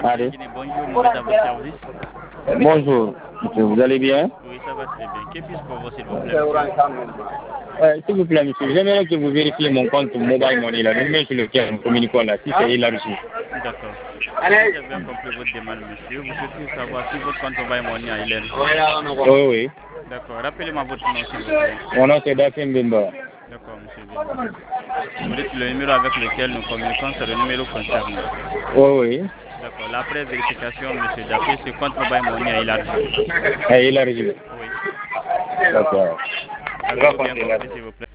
Allez. Bonjour, Mohamed à votre service. Bonjour, monsieur, vous allez bien? Oui, ça va très bien. Que puis-je pour vous, s'il vous plaît, monsieur? S'il vous plaît, monsieur, j'aimerais que vous vérifiez mon compte Mobile Money, là, le numéro sur lequel nous communiquons là, si c'est élargi. D'accord. J'ai bien compris votre demande, monsieur. Vous souhaitez savoir si votre compte Mobile Money a élargi. Oui, oui. D'accord. Rappelez-moi votre nom, s'il vous plaît. Mon nom c'est Daphne Bimba. D'accord, monsieur Bimba. Vous dites le numéro avec lequel nous communiquons, c'est le numéro concerné. Oui, oui. D'accord. Après vérification, monsieur Daphé, ce compte Mobile Money a élargi. Élargi. Oui. D'accord. Avez-vous bien compris, s'il vous plaît?